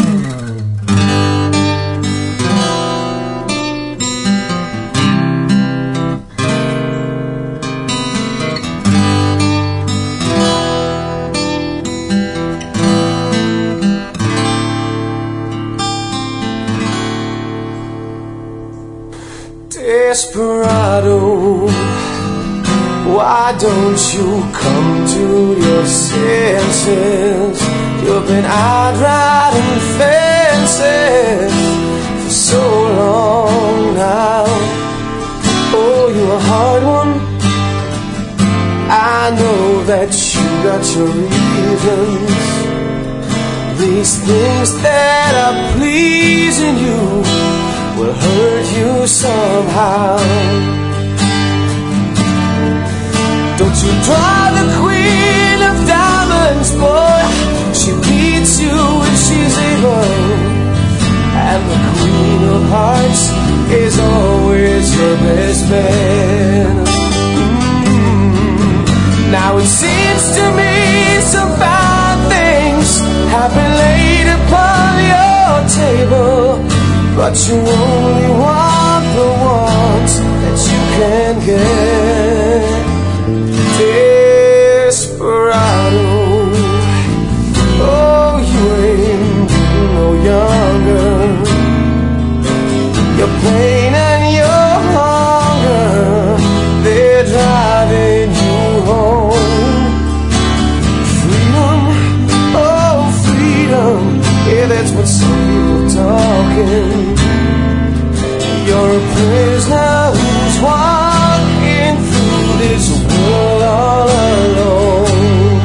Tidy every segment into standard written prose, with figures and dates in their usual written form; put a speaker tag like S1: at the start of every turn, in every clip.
S1: Desperado, why don't you come to your senses? You've been out riding fences for so long now. Oh, you're a hard one. I know that you got your reasons. These things that are pleasing you will hurt you somehow. Don't you draw the queen of diamonds, boy. She beats you when she's able, and the queen of hearts is always your best man. Now it seems to me some bad things have been laid upon your table, but you only want the ones that you can get. Desperado, oh, you ain't no younger. Your pain and your hunger, they're driving you home. Freedom, oh, freedom, yeah, that's what some people talking. You're a prisoner who's walking through this world all alone.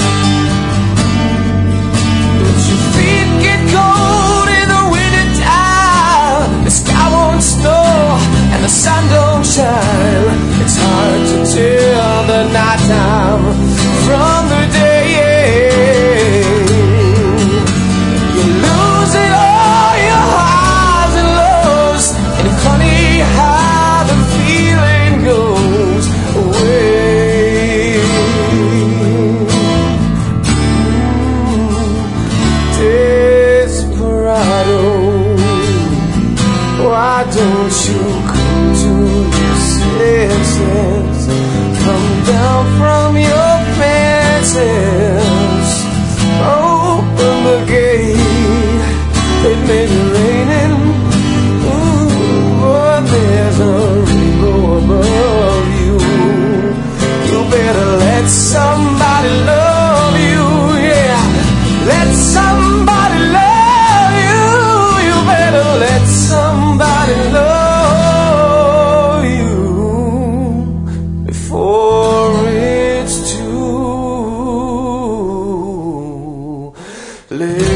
S1: Don't your feet get cold in the winter time? The sky won't snow and the sun don't shine. It's hard to tell the night time from the day. You're losing all your highs and lows, and it's funny how the feeling goes away. Desperado, why don't you come to your senses? Come down from your fences. Open the gate, it may be raining. There's a rainbow above you. You better let somebody love you, yeah. Let somebody love you. You better let somebody love you before it's too late.